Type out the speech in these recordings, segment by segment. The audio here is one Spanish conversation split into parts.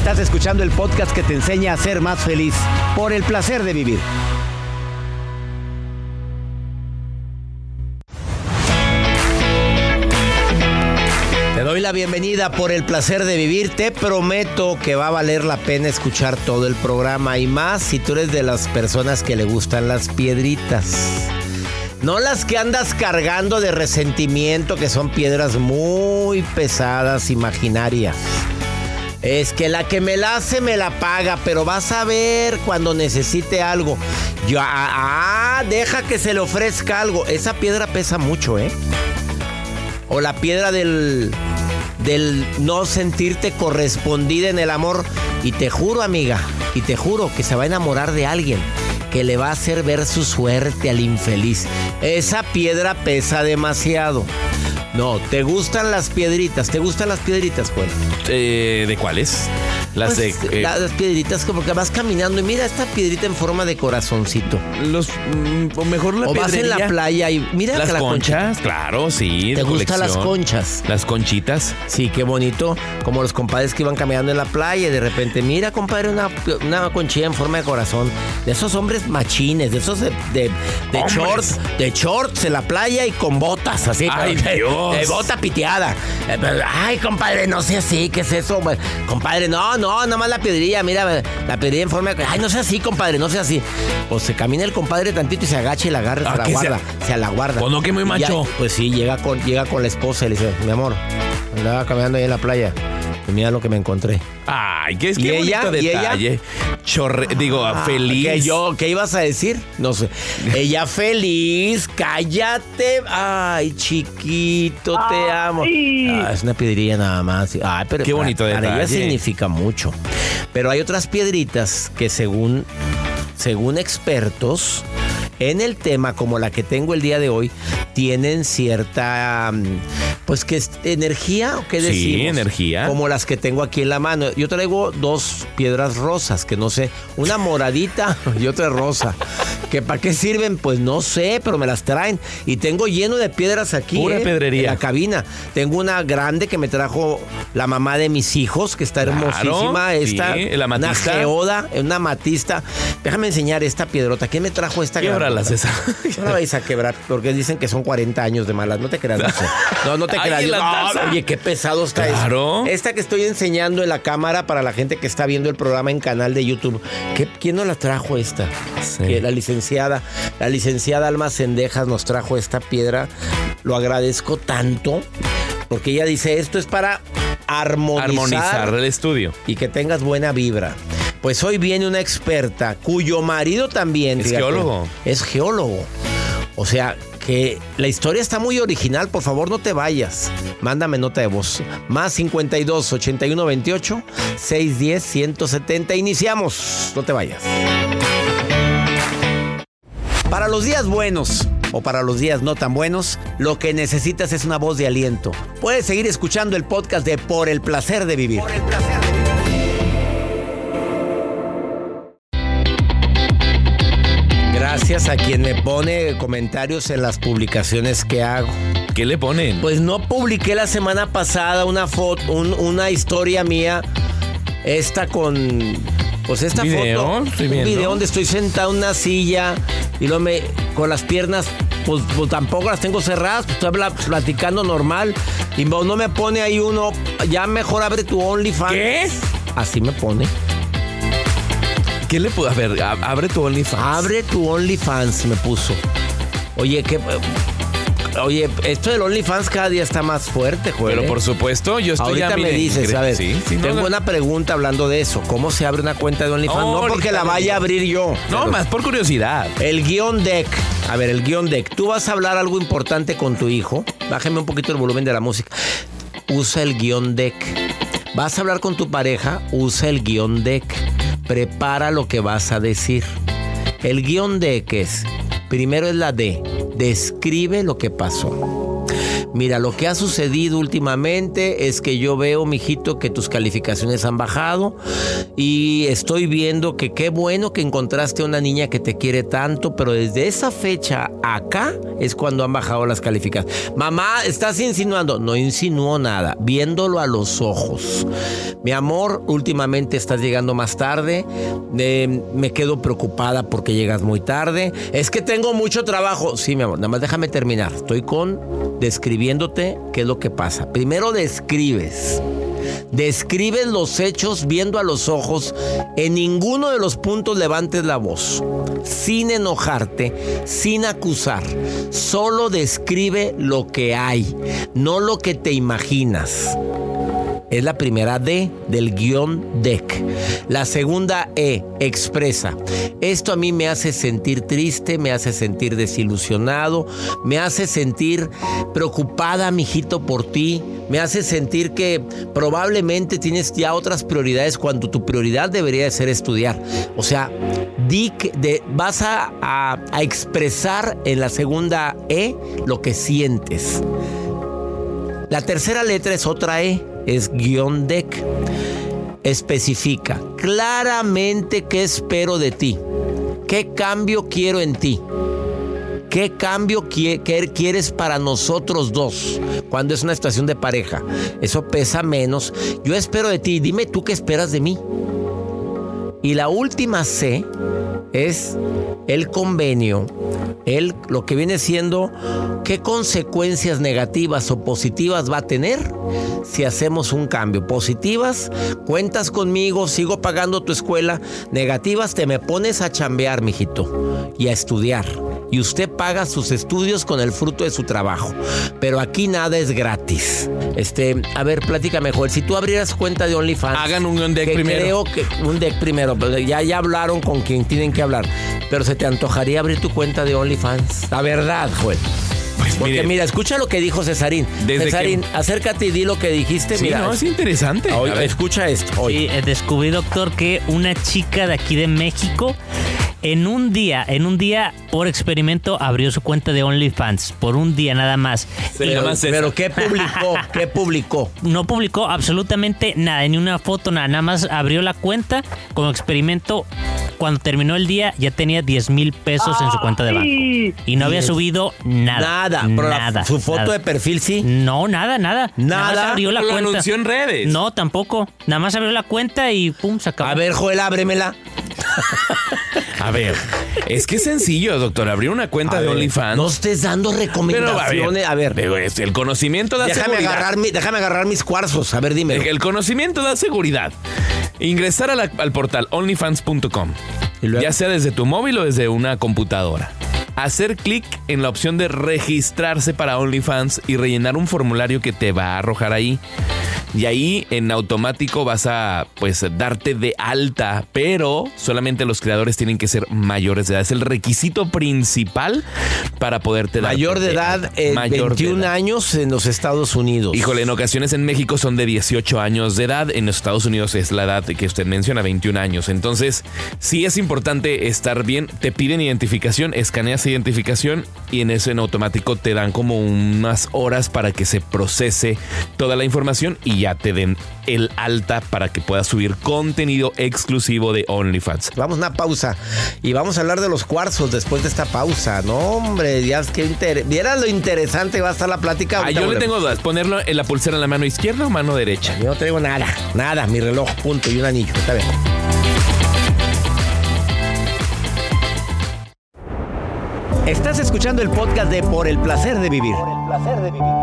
Estás escuchando el podcast que te enseña a ser más feliz por el placer de vivir. Te doy la bienvenida por el placer de vivir. Te prometo que va a valer la pena escuchar todo el programa y más si tú eres de las personas que le gustan las piedritas. No las que andas cargando de resentimiento, que son piedras muy pesadas, imaginarias. Es que la que me la hace me la paga, pero vas a ver cuando necesite algo. Deja que se le ofrezca algo. Esa piedra pesa mucho, ¿eh? O la piedra del no sentirte correspondida en el amor. Y te juro, amiga, y te juro que se va a enamorar de alguien que le va a hacer ver su suerte al infeliz. Esa piedra pesa demasiado. No, ¿te gustan las piedritas? ¿Te gustan las piedritas, Juan? ¿De cuáles? Las piedritas, como que vas caminando y mira esta piedrita en forma de corazoncito. O mejor la piedrería. O vas en la playa y mira las la conchas, claro, sí. ¿Te gustan las conchas? Las conchitas. Sí, qué bonito. Como los compadres que iban caminando en la playa y de repente, mira, compadre, una conchilla en forma de corazón. De esos hombres machines, de esos de shorts en la playa y con botas, así. ¡Ay, Dios! De bota piteada. Ay, compadre, no sé así, ¿qué es eso? Compadre, no, nada más la piedrilla, mira, la piedrilla en forma de... Ay, no sea así, compadre, no sea así. Pues se camina el compadre tantito y se agacha y la agarra, se la guarda. Se la guarda. Pues no, que muy macho. Pues sí, llega con la esposa y le dice, mi amor, andaba caminando ahí en la playa y mira lo que me encontré. Ay, qué bonito detalle. Feliz. ¿Qué ibas a decir? No sé. Ella feliz, cállate. Ay, chiquito, te amo. Es una piedrilla nada más. Ay, pero qué bonito detalle. Para ella significa mucho. Pero hay otras piedritas que según expertos en el tema, como la que tengo el día de hoy, tienen cierta, pues, que es energía, ¿o qué decimos? Sí, energía. Como las que tengo aquí en la mano. Yo traigo dos piedras rosas, que no sé, una moradita y otra rosa. ¿Que para qué sirven? Pues no sé, pero me las traen. Y tengo lleno de piedras aquí. Pura pedrería. En la cabina. Tengo una grande que me trajo la mamá de mis hijos, que está hermosísima. Esta, sí, la amatista. Una geoda, una amatista. Déjame enseñar esta piedrota. ¿Quién me trajo esta? Québralas esa. No la vais a quebrar, porque dicen que son 40 años de malas. No te creas, no te creas. Oye, qué pesado está claro. Esta que estoy enseñando en la cámara para la gente que está viendo el programa en canal de YouTube. ¿Quién nos la trajo esta? Sí. Que la licenciada Alma Cendejas nos trajo esta piedra. Lo agradezco tanto, porque ella dice, esto es para armonizar el estudio. Y que tengas buena vibra. Pues hoy viene una experta cuyo marido también es geólogo. O sea, que la historia está muy original. Por favor, no te vayas. Mándame nota de voz. Más 52 81 28 610 170. Iniciamos. No te vayas. Para los días buenos o para los días no tan buenos, lo que necesitas es una voz de aliento. Puedes seguir escuchando el podcast de Por el Placer de Vivir. Por el Placer de Vivir. Gracias a quien me pone comentarios en las publicaciones que hago. ¿Qué le ponen? Pues no publiqué la semana pasada una foto, una historia mía. Esta con... Pues esta foto, un video donde estoy sentado en una silla y luego con las piernas, pues tampoco las tengo cerradas, pues estoy platicando normal y no me pone ahí uno, ya mejor abre tu OnlyFans. ¿Qué? Así me pone. ¿Qué le puedo? A ver, abre tu OnlyFans. Abre tu OnlyFans, me puso. Oye, esto del OnlyFans cada día está más fuerte, Joel. Pero por supuesto, yo estoy ahorita me dices, a ver, tengo una una pregunta hablando de eso. ¿Cómo se abre una cuenta de OnlyFans? No porque la vaya a abrir yo. No, más por curiosidad. El guión deck. A ver, el guión deck. Tú vas a hablar algo importante con tu hijo. Bájame un poquito el volumen de la música. Usa el guión deck. Vas a hablar con tu pareja. Usa el guión deck. Prepara lo que vas a decir. El guión deck es... Primero es la D. Describe lo que pasó. Mira, lo que ha sucedido últimamente es que yo veo, mijito, que tus calificaciones han bajado y estoy viendo que qué bueno que encontraste una niña que te quiere tanto, pero desde esa fecha acá es cuando han bajado las calificaciones. Mamá, ¿estás insinuando? No insinuó nada, viéndolo a los ojos. Mi amor, últimamente estás llegando más tarde, me quedo preocupada porque llegas muy tarde. Es que tengo mucho trabajo. Sí, mi amor, nada más déjame terminar. Estoy describiéndote qué es lo que pasa. Primero describes los hechos viendo a los ojos. En ninguno de los puntos levantes la voz, sin enojarte, sin acusar. Solo describe lo que hay, no lo que te imaginas. Es la primera D del guión DEC. La segunda E, expresa. Esto a mí me hace sentir triste, me hace sentir desilusionado, me hace sentir preocupada, mijito, por ti. Me hace sentir que probablemente tienes ya otras prioridades cuando tu prioridad debería de ser estudiar. O sea, vas a expresar en la segunda E lo que sientes. La tercera letra es otra E. Es guión DEC. Especifica claramente qué espero de ti, qué cambio quiero en ti, qué cambio quieres para nosotros dos cuando es una situación de pareja. Eso pesa menos. Yo espero de ti, dime tú qué esperas de mí. Y la última C es el convenio, lo que viene siendo qué consecuencias negativas o positivas va a tener si hacemos un cambio. Positivas, cuentas conmigo, sigo pagando tu escuela. Negativas, te me pones a chambear, mijito, y a estudiar. Y usted paga sus estudios con el fruto de su trabajo. Pero aquí nada es gratis. A ver, platícame, Joel. Si tú abrieras cuenta de OnlyFans... Hagan un deck primero. Creo que un deck primero. Ya hablaron con quien tienen que hablar. Pero ¿se te antojaría abrir tu cuenta de OnlyFans? La verdad, Joel. Pues porque mira, escucha lo que dijo Cesarín. Cesarín, acércate y di lo que dijiste. Sí, mira, no, es interesante. Escucha esto. Sí, descubrí, doctor, que una chica de aquí de México en un día, por experimento, abrió su cuenta de OnlyFans. Por un día nada más. Pero ¿qué publicó? ¿Qué publicó? No publicó absolutamente nada, ni una foto, nada más abrió la cuenta como experimento. Cuando terminó el día ya tenía 10,000 pesos en su cuenta de banco. Y no había subido nada. Pero su foto de perfil sí. No, nada. Nada más abrió la cuenta. ¿Lo anunció en redes? No, tampoco. Nada más abrió la cuenta y pum, se acabó. A ver, Joel, ábremela. A ver, es que es sencillo, doctor, abrir una cuenta de OnlyFans. No estés dando recomendaciones. A ver, el conocimiento da seguridad. Déjame agarrar mis cuarzos. A ver, dime. El conocimiento da seguridad. Ingresar al portal onlyfans.com, ya sea desde tu móvil o desde una computadora. Hacer clic en la opción de registrarse para OnlyFans y rellenar un formulario que te va a arrojar ahí. Y ahí en automático vas a darte de alta, pero solamente los creadores tienen que ser mayores de edad. Es el requisito principal para poderte dar. Mayor de edad, 21 años en los Estados Unidos. Híjole, en ocasiones en México son de 18 años de edad. En los Estados Unidos es la edad que usted menciona, 21 años. Entonces, sí es importante estar bien. Te piden identificación, escaneas identificación y en eso en automático te dan como unas horas para que se procese toda la información y ya te den el alta para que puedas subir contenido exclusivo de OnlyFans. Vamos a una pausa y vamos a hablar de los cuarzos después de esta pausa. No, hombre, ya es que vieras lo interesante va a estar la plática. Yo le tengo dudas, ponerlo en la pulsera en la mano izquierda o mano derecha. Yo no traigo nada, mi reloj, punto, y un anillo, está bien. Estás escuchando el podcast de Por el Placer de Vivir. Por el Placer de Vivir.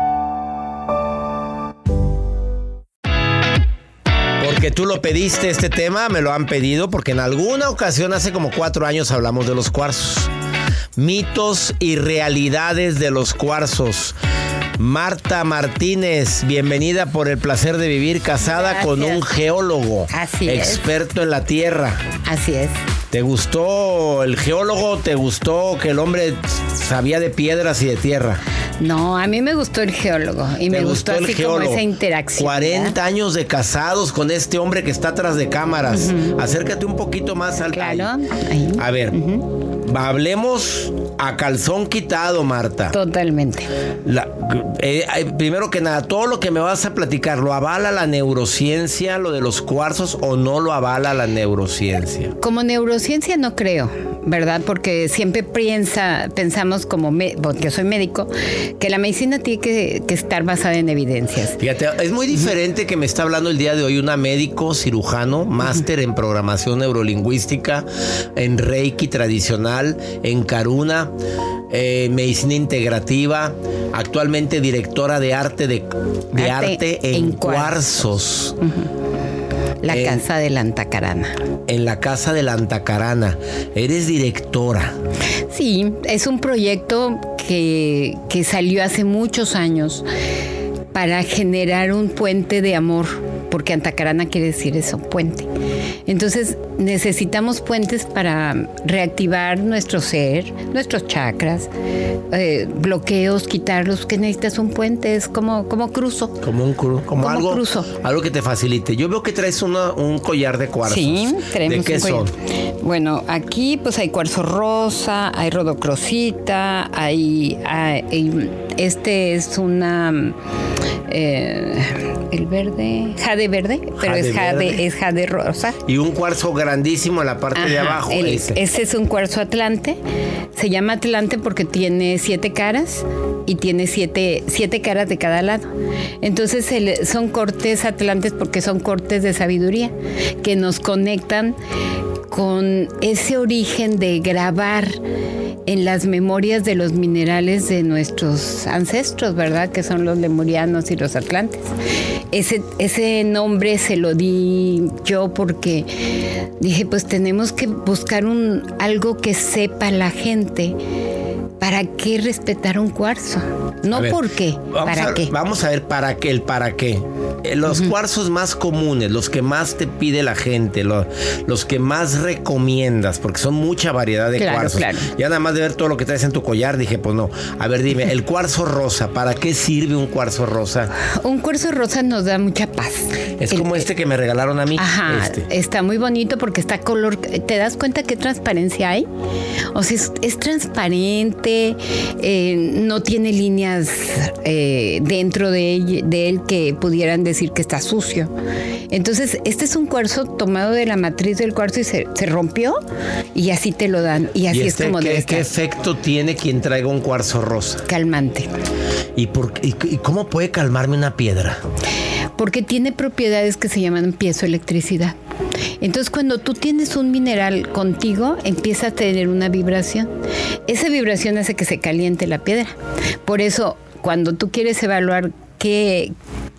Porque tú lo pediste este tema, me lo han pedido, porque en alguna ocasión, hace como 4 años, hablamos de los cuarzos. Mitos y realidades de los cuarzos. Marta Martínez, bienvenida Por el Placer de Vivir, casada con un geólogo. Así es. Experto en la tierra. Así es. ¿Te gustó el geólogo? ¿Te gustó que el hombre sabía de piedras y de tierra? No, a mí me gustó el geólogo y me gustó así como esa interacción. 40 años de casados con este hombre que está atrás de cámaras. Acércate un poquito más al... Claro. Ahí. A ver, hablemos A calzón quitado, Marta. Totalmente. Primero que nada, todo lo que me vas a platicar, ¿lo avala la neurociencia, lo de los cuarzos, o no lo avala la neurociencia? Como neurociencia no creo, ¿verdad? Porque siempre pensamos porque soy médico, que la medicina tiene que estar basada en evidencias. Fíjate, es muy diferente que me está hablando el día de hoy una médico cirujano, máster en programación neurolingüística, en Reiki tradicional, en Karuna, medicina integrativa, actualmente directora de arte en cuarzos. La Casa de la Antacarana. En la Casa de la Antacarana. Eres directora. Sí, es un proyecto que salió hace muchos años para generar un puente de amor, porque Antacarana quiere decir eso, puente. Entonces necesitamos puentes para reactivar nuestro ser, nuestros chakras, bloqueos, quitarlos. ¿Qué necesitas? Un puente, es como cruzo. Como algo cruzo. Algo que te facilite. Yo veo que traes un collar de cuarzos. Sí, traemos ¿de qué son? Bueno, aquí pues hay cuarzo rosa, hay rodocrosita, este es el verde, jade verde, pero es jade rosa. Y un cuarzo grandísimo en la parte de abajo. Ese es un cuarzo Atlante. Se llama Atlante porque tiene 7 caras y tiene 7 caras de cada lado. Entonces son cortes atlantes porque son cortes de sabiduría que nos conectan con ese origen de grabar en las memorias de los minerales de nuestros ancestros, ¿verdad? Que son los lemurianos y los atlantes. Ese nombre se lo di yo porque dije, pues tenemos que buscar algo que sepa la gente. ¿Para qué respetar un cuarzo? No por qué, ¿para qué? Vamos a ver para qué. Los cuarzos más comunes, los que más te pide la gente, los que más recomiendas, porque son mucha variedad de cuarzos. Claro. Ya nada más de ver todo lo que traes en tu collar, dije, pues no. A ver, dime, el cuarzo rosa, ¿para qué sirve un cuarzo rosa? Un cuarzo rosa nos da mucha paz. Es como este que me regalaron a mí. Ajá, está muy bonito porque está color. ¿Te das cuenta qué transparencia hay? O sea, es transparente. No tiene líneas dentro de él que pudieran decir que está sucio. Entonces, este es un cuarzo tomado de la matriz del cuarzo y se rompió y así te lo dan. Y así es como debe estar. ¿Qué efecto tiene quien traiga un cuarzo rosa? Calmante. ¿Y cómo puede calmarme una piedra? Porque tiene propiedades que se llaman piezoelectricidad. Entonces, cuando tú tienes un mineral contigo, empieza a tener una vibración. Esa vibración hace que se caliente la piedra. Por eso, cuando tú quieres evaluar que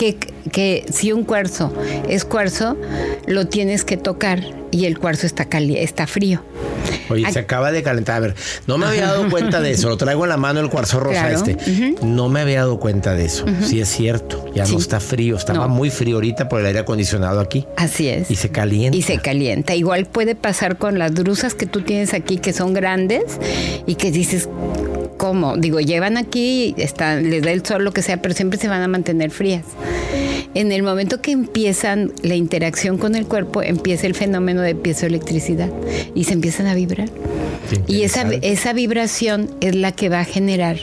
si un cuarzo es cuarzo, lo tienes que tocar y el cuarzo está frío. Oye, se acaba de calentar. A ver, no me había dado cuenta de eso. Lo traigo en la mano el cuarzo rosa. Claro. No me había dado cuenta de eso. Sí es cierto. Ya no está frío. Estaba muy frío ahorita por el aire acondicionado aquí. Así es. Y se calienta. Igual puede pasar con las drusas que tú tienes aquí, que son grandes y que dices, ¿cómo? Digo, llevan aquí, les da el sol, lo que sea, pero siempre se van a mantener frías. En el momento que empiezan la interacción con el cuerpo, empieza el fenómeno de piezoelectricidad y se empiezan a vibrar. Y esa vibración es la que va a generar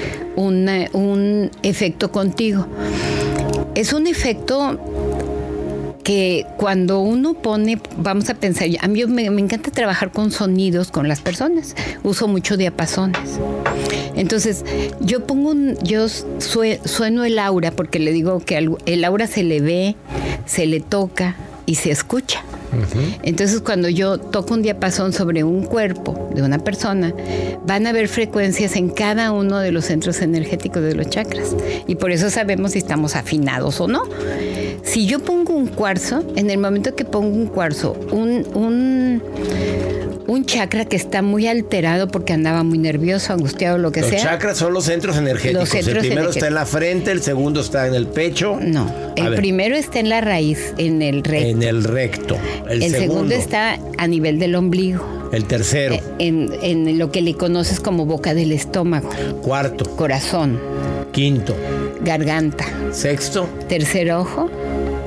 un efecto contigo. Es un efecto que cuando uno pone, vamos a pensar, a mí me encanta trabajar con sonidos con las personas, uso mucho diapasones. Entonces, yo sueno el aura, porque le digo que el aura se le ve, se le toca y se escucha. Entonces, cuando yo toco un diapasón sobre un cuerpo de una persona, van a haber frecuencias en cada uno de los centros energéticos de los chakras. Y por eso sabemos si estamos afinados o no. Si yo pongo un cuarzo, en el momento que pongo un cuarzo, un chakra que está muy alterado porque andaba muy nervioso, angustiado, lo que sea. Los chakras son los centros energéticos. El primero está en la frente, el segundo está en el pecho. No, el primero está en la raíz, en el recto. En el recto. El segundo está a nivel del ombligo. El tercero. En lo que le conoces como boca del estómago. Cuarto. Corazón. Quinto. Garganta. Sexto. Tercer ojo.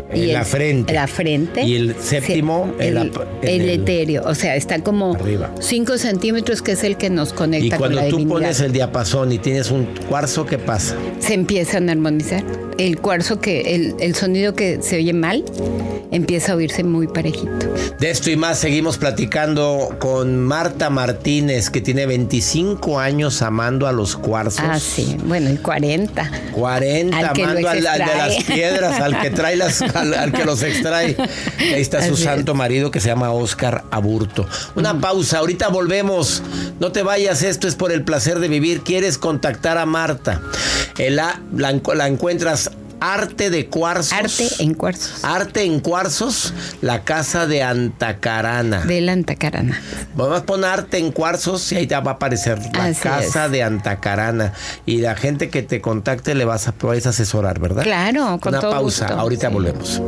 En la frente. La frente. Y el séptimo el etéreo. O sea, está como arriba. 5 centímetros, que es el que nos conecta con la divinidad. Y cuando tú pones el diapasón y tienes un cuarzo, ¿qué pasa? Se empiezan a armonizar. El cuarzo, el sonido que se oye mal, empieza a oírse muy parejito. De esto y más seguimos platicando con Marta Martínez, que tiene 25 años amando a los cuarzos. Ah, sí. Bueno, y 40. 40 amando al de las piedras, al que trae al que los extrae. Ahí está su santo marido, que se llama Óscar Aburto. Una pausa, ahorita volvemos. No te vayas, esto es Por el Placer de Vivir. ¿Quieres contactar a Marta? La encuentras Arte de Cuarzos. Arte en Cuarzos. Arte en Cuarzos, la casa de Antacarana. De la Antacarana. Vamos a poner Arte en Cuarzos y ahí te va a aparecer la Así casa es. de Antacarana. Y la gente que te contacte le vas a asesorar, ¿verdad? Claro, con Una todo pausa, gusto. ahorita Sí. volvemos.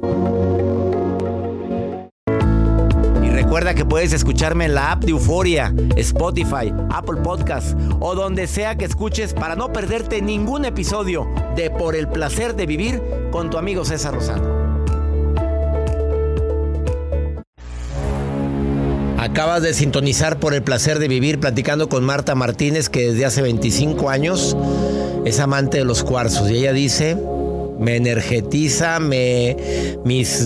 Recuerda que puedes escucharme en la app de Euforia, Spotify, Apple Podcast o donde sea que escuches para no perderte ningún episodio de Por el Placer de Vivir con tu amigo César Lozano. Acabas de sintonizar Por el Placer de Vivir platicando con Marta Martínez, que desde hace 25 años es amante de los cuarzos. Y ella dice... Me energetiza, mis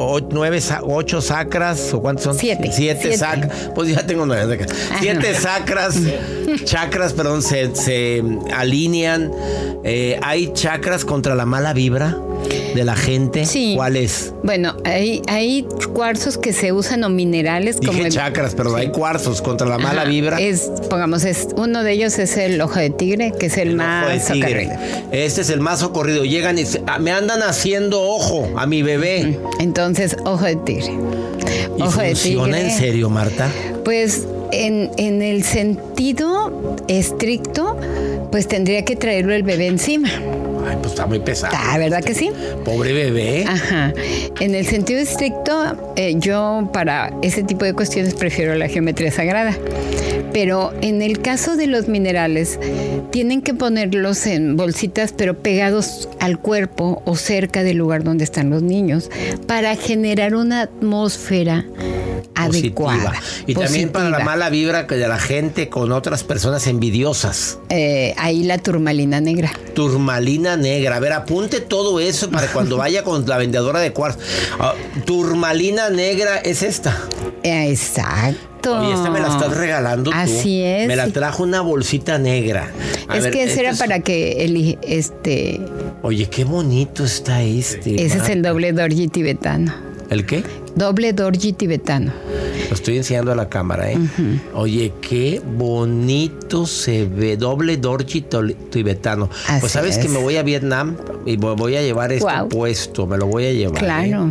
8 sacras, ¿o cuántos son? 7. 7 sacras, pues ya tengo 9. 7 chakras, perdón, se alinean. ¿Hay chakras contra la mala vibra de la gente? Sí. ¿Cuál es? Bueno, hay cuarzos que se usan o minerales. Dije como chakras, pero sí. Hay cuarzos contra la mala vibra. Uno de ellos es el ojo de tigre, que es el más socorrido. Este es el más socorrido. Llegan y me andan haciendo ojo a mi bebé. Entonces, ojo de tigre. ¿Y Ojo de funciona tigre. en serio, Marta? Pues en el sentido estricto, pues tendría que traerlo el bebé encima. Ay, pues está muy pesado. ¿Verdad que sí? Pobre bebé. Ajá. En el sentido estricto, yo para ese tipo de cuestiones prefiero la geometría sagrada. Pero en el caso de los minerales, tienen que ponerlos en bolsitas, pero pegados al cuerpo o cerca del lugar donde están los niños, para generar una atmósfera adecuada. Y también para la mala vibra de la gente con otras personas envidiosas. Ahí la turmalina negra. Turmalina negra. A ver, apunte todo eso para cuando vaya con la vendedora de cuarzos. Turmalina negra es esta. Exacto. Y esta me la estás regalando tú. Así es. Me la trajo una bolsita negra. Que ese era para que Oye, qué bonito está este. Ese es el doble dorji tibetano. ¿El qué? Doble dorji tibetano. Lo estoy enseñando a la cámara, ¿eh? Uh-huh. Oye, qué bonito se ve. Doble dorji tibetano. Así pues sabes que me voy a Vietnam y voy a llevar puesto. Me lo voy a llevar. Claro.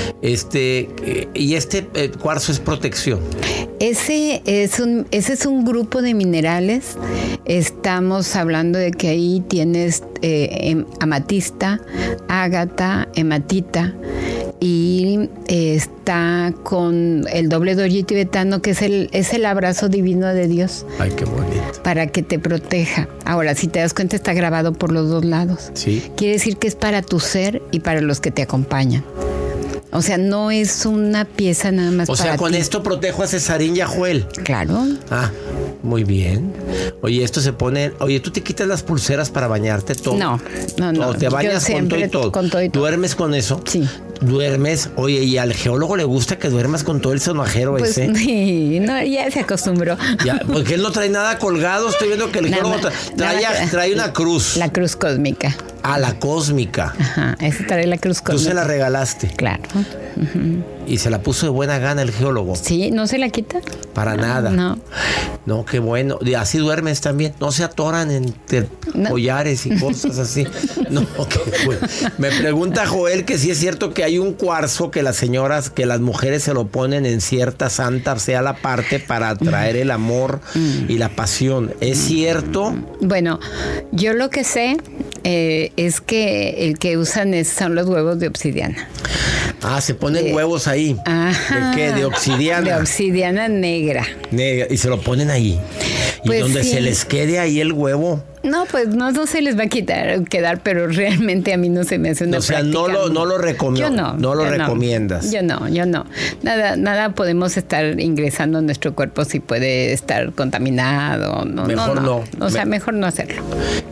Y cuarzo es protección. Ese es un grupo de minerales. Estamos hablando de que ahí tienes amatista, ágata, hematita. Y está con el doble dorji tibetano, que es el abrazo divino de Dios. Ay, qué bonito. Para que te proteja. Ahora, si te das cuenta, está grabado por los dos lados. Sí. Quiere decir que es para tu ser y para los que te acompañan. O sea, no es una pieza nada más para ti. O sea, con esto protejo a Cesarín y a Joel. Claro. Ah, muy bien. Oye, esto se pone... Oye, ¿tú te quitas las pulseras para bañarte todo? No. ¿O te bañas con todo y todo? Con todo y todo. ¿Duermes con eso? Sí. ¿Duermes? Oye, ¿y al geólogo le gusta que duermas con todo el sonajero ese? Sí, no, ya se acostumbró. Ya, porque él no trae nada colgado. Estoy viendo que el geólogo trae una cruz. La cruz cósmica. Ah, la cósmica. Ajá, ese trae la cruz cósmica. ¿Tú se la regalaste? Claro. Uh-huh. ¿Y se la puso de buena gana el geólogo? Sí, ¿no se la quita? Para nada. No. No, qué bueno. ¿Así duermes también? ¿No se atoran entre collares y cosas así? No, qué bueno. Me pregunta Joel que si es cierto que hay un cuarzo que las mujeres se lo ponen en cierta santa, sea la parte para atraer el amor y la pasión. ¿Es cierto? Bueno, yo lo que sé es que el que usan son los huevos de obsidiana. Ah, se ponen huevos ahí. Ajá. ¿De qué? ¿De obsidiana? De obsidiana negra. Negra. Y se lo ponen ahí. Y Pues donde sí. se les quede ahí el huevo. No, pues no se les va a quedar, pero realmente a mí no se me hace una O sea, práctica. no lo recomiendo. Yo no. No lo yo recomiendas. Yo no. Nada podemos estar ingresando en nuestro cuerpo si puede estar contaminado. Mejor no. O sea, mejor no hacerlo.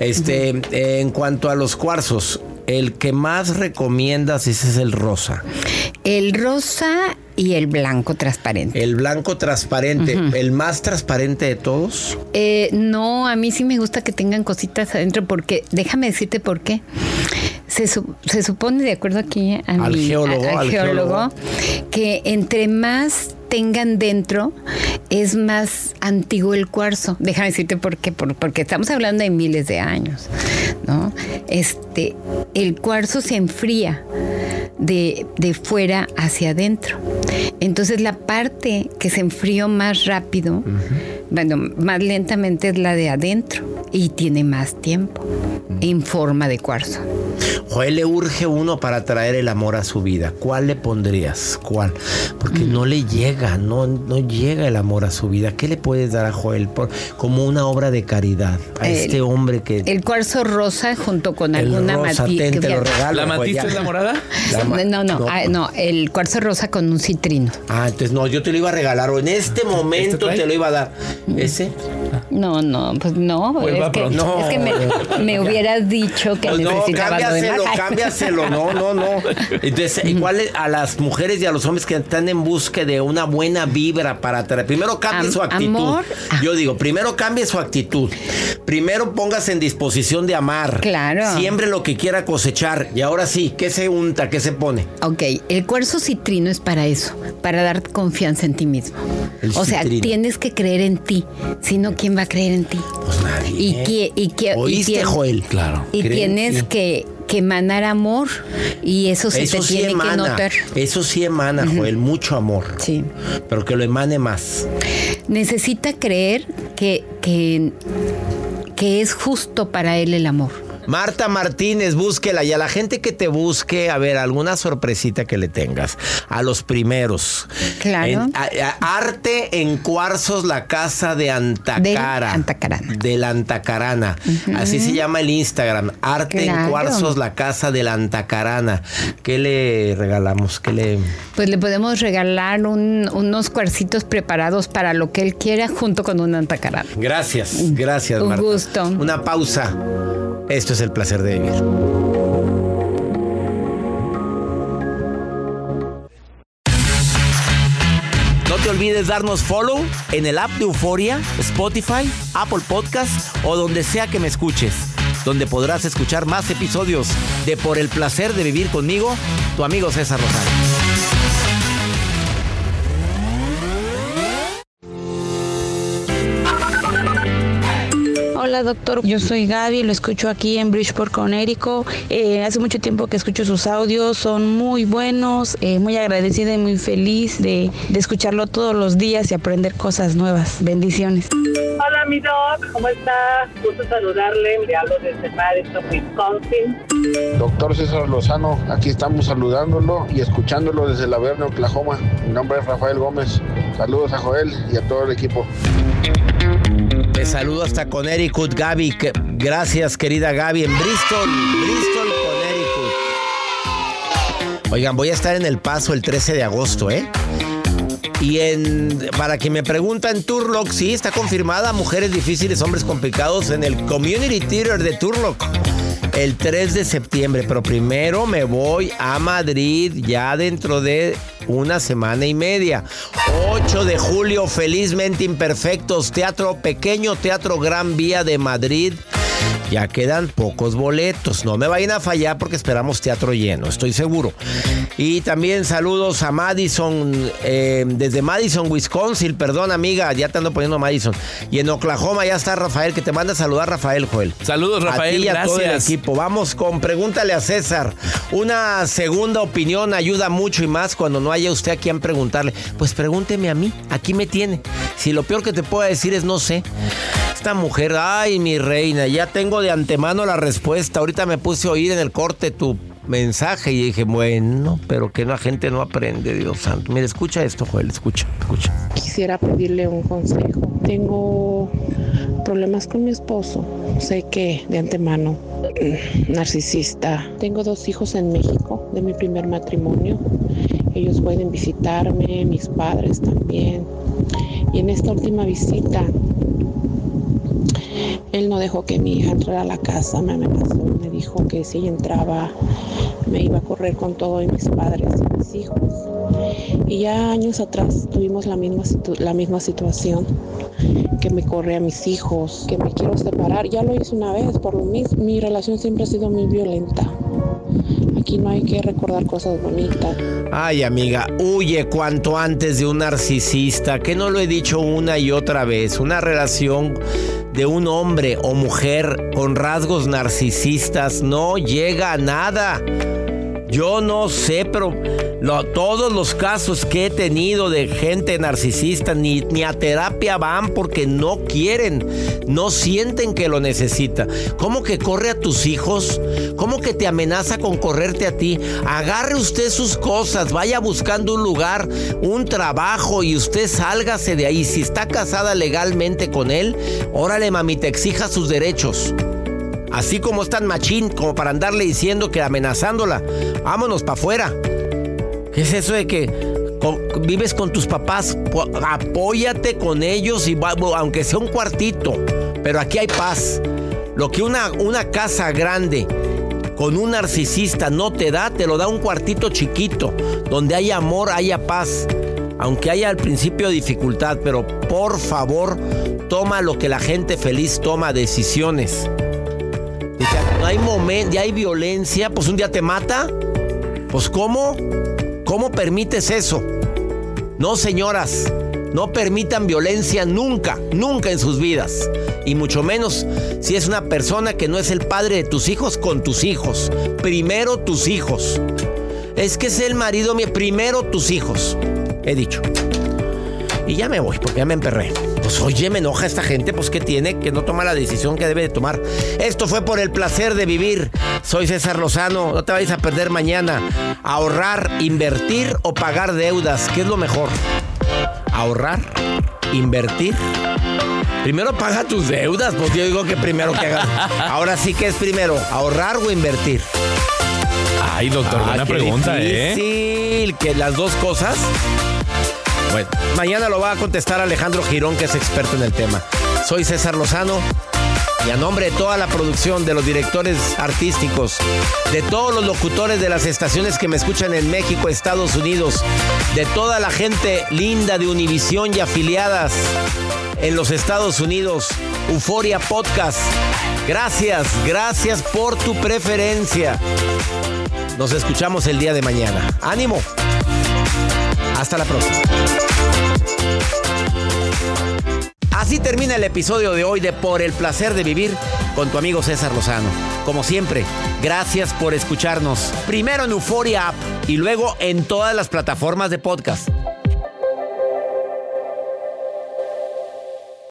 En cuanto a los cuarzos, el que más recomiendas ese es el rosa. El rosa y el blanco transparente. El blanco transparente, el más transparente de todos. No, a mí sí me gusta que tengan cositas adentro porque, déjame decirte por qué. Se supone, de acuerdo aquí al geólogo, que entre más tengan dentro, es más antiguo el cuarzo. Déjame decirte por qué, porque estamos hablando de miles de años, ¿no? El cuarzo se enfría de fuera hacia adentro. Entonces la parte que se enfrió más rápido, bueno, más lentamente es la de adentro y tiene más tiempo en forma de cuarzo. Joel, le urge uno para traer el amor a su vida. ¿Cuál le pondrías? ¿Cuál? Porque no le llega, no llega el amor a su vida. ¿Qué le puedes dar a Joel como una obra de caridad a este hombre que... El cuarzo rosa junto con alguna matista. Te lo regalo. ¿La matista es la morada? No, el cuarzo rosa con un citrino. Entonces no, yo te lo iba a regalar o en este momento te lo iba a dar. ¿Ese? No, pues no. Es que me hubieras dicho que necesitaba lo demás. Cámbiaselo. No. Entonces, ¿cuál es a las mujeres y a los hombres que están en busca de una buena vibra para traer? Primero cambie su actitud. Amor. Yo digo, primero cambie su actitud. Primero póngase en disposición de amar. Claro. Siembre lo que quiera cosechar. Y ahora sí, ¿qué se unta? ¿Qué se pone? Ok, el cuarzo citrino es para eso, para dar confianza en ti mismo. O sea, tienes que creer en ti. Si no, ¿quién va a creer en ti? Pues nadie. ¿Oíste, Joel? Claro. Y tienes que emanar amor y eso se te tiene que notar. Eso sí emana, Joel, mucho amor. Sí. Pero que lo emane más. Necesita creer que es justo para él el amor. Marta Martínez, búsquela. Y a la gente que te busque, a ver, alguna sorpresita que le tengas. A los primeros. Claro. Arte en Cuarzos, la casa de Antacara. De la Antacarana. Así se llama el Instagram. Arte en Cuarzos, la casa de la Antacarana. ¿Qué le regalamos? Pues le podemos regalar unos cuarcitos preparados para lo que él quiera junto con una Antacarana. Gracias, Marta. Un gusto. Una pausa. Esto es El Placer de Vivir. No te olvides darnos follow en el app de Euforia, Spotify, Apple Podcast o donde sea que me escuches, donde podrás escuchar más episodios de Por el Placer de Vivir conmigo, tu amigo César Lozano. Hola doctor, yo soy Gaby, lo escucho aquí en Bridgeport, Connecticut. Hace mucho tiempo que escucho sus audios, son muy buenos, muy agradecida y muy feliz de escucharlo todos los días y aprender cosas nuevas. Bendiciones. Hola mi doc, ¿cómo está? Gusto saludarle, le hablo desde Madison, Wisconsin. Doctor César Lozano, aquí estamos saludándolo y escuchándolo desde La Verne, Oklahoma. Mi nombre es Rafael Gómez. Saludos a Joel y a todo el equipo. Te saludo hasta Connecticut, Gaby. Gracias, querida Gaby, en Bristol, Connecticut. Oigan, voy a estar en El Paso el 13 de agosto, ¿eh? Y para quien me pregunta, en Turlock, sí, está confirmada Mujeres Difíciles, Hombres Complicados en el Community Theater de Turlock el 3 de septiembre. Pero primero me voy a Madrid ya dentro de una semana y media. 8 de julio, Felizmente Imperfectos, Pequeño Teatro Gran Vía de Madrid. Ya quedan pocos boletos. No me vayan a fallar porque esperamos teatro lleno, estoy seguro. Y también saludos a Madison, desde Madison, Wisconsin. Perdón, amiga, ya te ando poniendo Madison. Y en Oklahoma ya está Rafael, que te manda a saludar, Rafael, Joel. Saludos, Rafael, a ti y a gracias. todo el equipo. Vamos con Pregúntale a César. Una segunda opinión ayuda mucho y más cuando no haya usted a quien preguntarle. Pues pregúnteme a mí, aquí me tiene. Si lo peor que te puedo decir es no sé. Esta mujer, ay, mi reina, ya tengo de antemano la respuesta. Ahorita me puse a oír en el corte tu mensaje y dije, bueno, pero que la gente no aprende, Dios santo. Mira, escucha esto, Joel, escucha. quisiera pedirle un consejo. Tengo problemas con mi esposo, sé que de antemano narcisista. Tengo 2 hijos en México de mi primer matrimonio. Ellos pueden visitarme, mis padres también. Y en esta última visita, él no dejó que mi hija entrara a la casa, me amenazó, me dijo que si ella entraba me iba a correr con todo y mis padres y mis hijos. Y ya años atrás tuvimos la misma situación, que me corre a mis hijos, que me quiero separar. Ya lo hice una vez, por lo mismo. Mi relación siempre ha sido muy violenta. Aquí no hay que recordar cosas bonitas. Ay, amiga, huye cuanto antes de un narcisista, que no lo he dicho una y otra vez. Una relación de un hombre o mujer con rasgos narcisistas no llega a nada. Yo no sé, pero todos los casos que he tenido de gente narcisista ni a terapia van porque no quieren, no sienten que lo necesita. ¿Cómo que corre a tus hijos? ¿Cómo que te amenaza con correrte a ti? Agarre usted sus cosas, vaya buscando un lugar, un trabajo y usted sálgase de ahí. Si está casada legalmente con él, órale, mamita, exija sus derechos. Así como es tan machín como para andarle diciendo que amenazándola, vámonos para afuera. ¿Qué es eso de que vives con tus papás? Apóyate con ellos, y aunque sea un cuartito, pero aquí hay paz. Lo que una casa grande con un narcisista no te da, te lo da un cuartito chiquito, donde haya amor, haya paz. Aunque haya al principio dificultad, pero por favor, toma lo que la gente feliz toma, decisiones. No hay momento, ya hay violencia, pues un día te mata. Pues ¿cómo? ¿Cómo permites eso? No, señoras, no permitan violencia nunca, nunca en sus vidas. Y mucho menos si es una persona que no es el padre de tus hijos, con tus hijos. Primero tus hijos. Es que es el marido mío, primero tus hijos. He dicho. Y ya me voy, porque ya me emperré. Pues oye, me enoja esta gente, pues ¿qué tiene? Que no toma la decisión que debe de tomar. Esto fue por el placer de vivir. Soy César Lozano, no te vayas a perder mañana. Ahorrar, invertir o pagar deudas, ¿qué es lo mejor? Ahorrar, invertir. Primero paga tus deudas, pues yo digo que primero que hagas. Ahora sí, que es primero, ahorrar o invertir. Ay, doctor, buena pregunta, difícil, que las dos cosas. Bueno, mañana lo va a contestar Alejandro Girón, que es experto en el tema. Soy César Lozano y a nombre de toda la producción, de los directores artísticos, de todos los locutores de las estaciones que me escuchan en México, Estados Unidos, de toda la gente linda de Univisión y afiliadas en los Estados Unidos, Euforia Podcast. Gracias por tu preferencia. Nos escuchamos el día de mañana. ¡Ánimo! Hasta la próxima. Así termina el episodio de hoy de Por el placer de vivir con tu amigo César Lozano. Como siempre, gracias por escucharnos. Primero en Euforia App y luego en todas las plataformas de podcast.